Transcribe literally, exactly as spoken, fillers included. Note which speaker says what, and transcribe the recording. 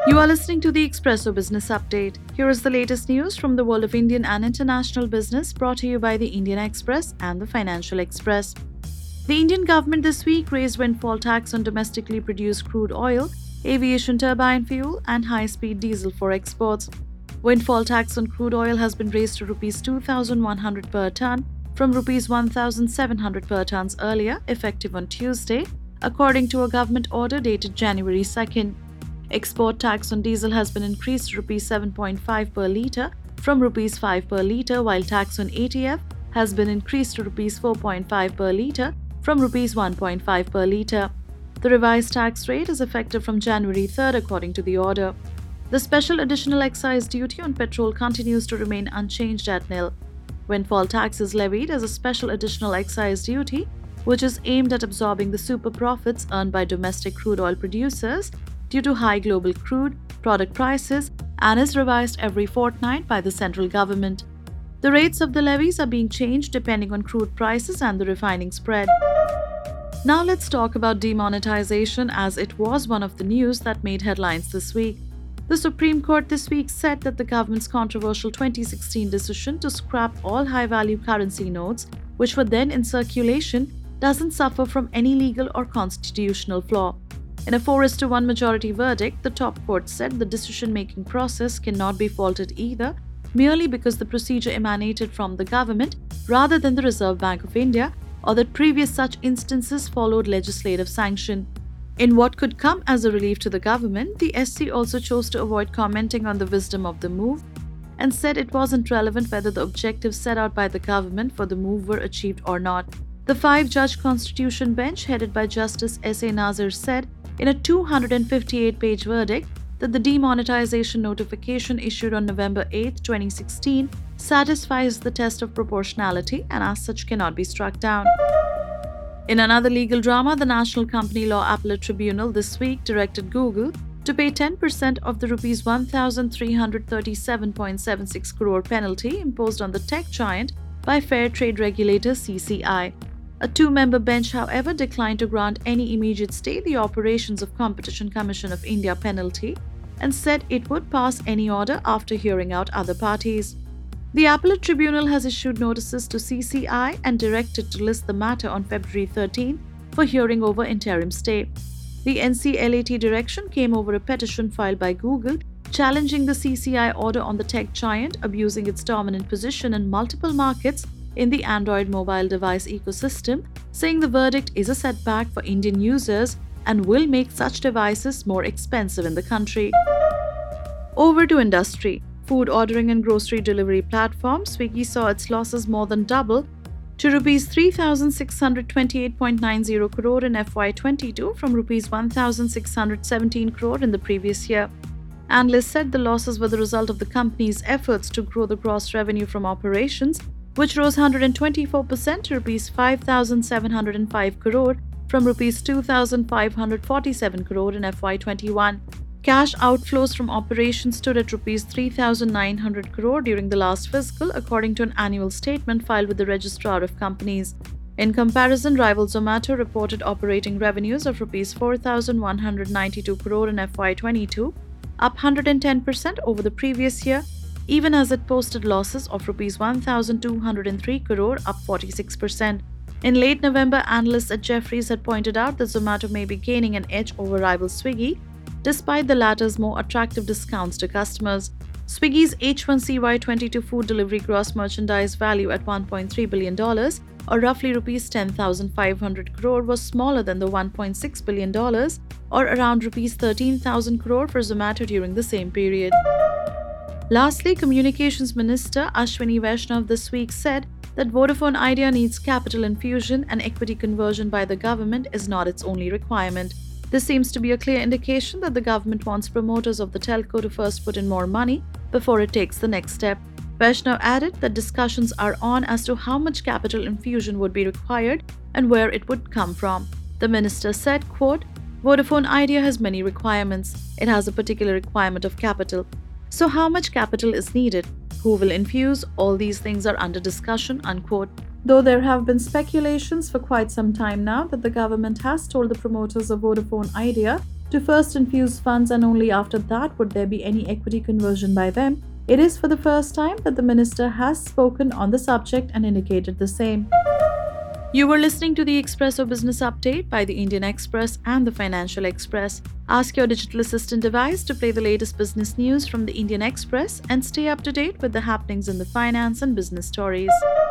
Speaker 1: You are listening to the Expresso Business Update. Here is the latest news from the world of Indian and international business, brought to you by the Indian Express and the Financial Express. The Indian government this week raised windfall tax on domestically produced crude oil, aviation turbine fuel, and high-speed diesel for exports. Windfall tax on crude oil has been raised to rupees two thousand one hundred per ton from rupees one thousand seven hundred per ton earlier, effective on Tuesday, according to a government order dated January second. Export tax on diesel has been increased to rupees seven point five per litre from rupees five per litre, while tax on A T F has been increased to rupees four point five per litre from rupees one point five per litre. The revised tax rate is effective from January third, according to the order. The special additional excise duty on petrol continues to remain unchanged at nil. Windfall tax is levied as a special additional excise duty, which is aimed at absorbing the super profits earned by domestic crude oil producers due to high global crude product prices, and is revised every fortnight by the central government. The rates of the levies are being changed depending on crude prices and the refining spread. Now let's talk about demonetization, as it was one of the news that made headlines this week. The Supreme Court this week said that the government's controversial twenty sixteen decision to scrap all high-value currency notes, which were then in circulation, doesn't suffer from any legal or constitutional flaw. In a four is to one majority verdict, the top court said the decision-making process cannot be faulted either, merely because the procedure emanated from the government rather than the Reserve Bank of India, or that previous such instances followed legislative sanction. In what could come as a relief to the government, the S C also chose to avoid commenting on the wisdom of the move and said it wasn't relevant whether the objectives set out by the government for the move were achieved or not. The five-judge Constitution bench, headed by Justice S A Nazir, said in a two hundred fifty-eight page verdict that the demonetization notification issued on November eighth, twenty sixteen satisfies the test of proportionality and as such cannot be struck down. In another legal drama, the National Company Law Appellate Tribunal this week directed Google to pay ten percent of the rupees one thousand three hundred thirty-seven point seven six crore penalty imposed on the tech giant by fair trade regulator C C I. A two-member bench, however, declined to grant any immediate stay the operations of Competition Commission of India penalty and said it would pass any order after hearing out other parties. The Appellate Tribunal has issued notices to C C I and directed to list the matter on February thirteenth for hearing over interim stay. The N C L A T direction came over a petition filed by Google challenging the C C I order on the tech giant abusing its dominant position in multiple markets in the Android mobile device ecosystem, saying the verdict is a setback for Indian users and will make such devices more expensive in the country. Over to industry. Food ordering and grocery delivery platform Swiggy saw its losses more than double to rupees three thousand six hundred twenty-eight point nine zero crore in F Y twenty-two from rupees one thousand six hundred seventeen crore in the previous year. Analysts said the losses were the result of the company's efforts to grow the gross revenue from operations, which rose one hundred twenty-four percent to rupees five thousand seven hundred five crore from rupees two thousand five hundred forty-seven crore in F Y twenty-one. Cash outflows from operations stood at rupees three thousand nine hundred crore during the last fiscal, according to an annual statement filed with the Registrar of Companies. In comparison, rival Zomato reported operating revenues of rupees four thousand one hundred ninety-two crore in F Y twenty-two, up one hundred ten percent over the previous year, even as it posted losses of rupees one thousand two hundred three crore, up forty-six percent. In late November, analysts at Jefferies had pointed out that Zomato may be gaining an edge over rival Swiggy, despite the latter's more attractive discounts to customers. Swiggy's H one C Y twenty-two food delivery gross merchandise value at one point three billion dollars, or roughly rupees ten thousand five hundred crore, was smaller than the one point six billion dollars, or around rupees thirteen thousand crore for Zomato during the same period. Lastly, Communications Minister Ashwini Vaishnaw this week said that Vodafone Idea needs capital infusion and equity conversion by the government is not its only requirement. This seems to be a clear indication that the government wants promoters of the telco to first put in more money before it takes the next step. Vaishnaw added that discussions are on as to how much capital infusion would be required and where it would come from. The minister said, quote, "Vodafone Idea has many requirements. It has a particular requirement of capital. So how much capital is needed? Who will infuse? All these things are under discussion," unquote. Though there have been speculations for quite some time now that the government has told the promoters of Vodafone Idea to first infuse funds and only after that would there be any equity conversion by them. It is for the first time that the minister has spoken on the subject and indicated the same. You were listening to the Expresso Business Update by the Indian Express and the Financial Express. Ask your digital assistant device to play the latest business news from the Indian Express and stay up to date with the happenings in the finance and business stories.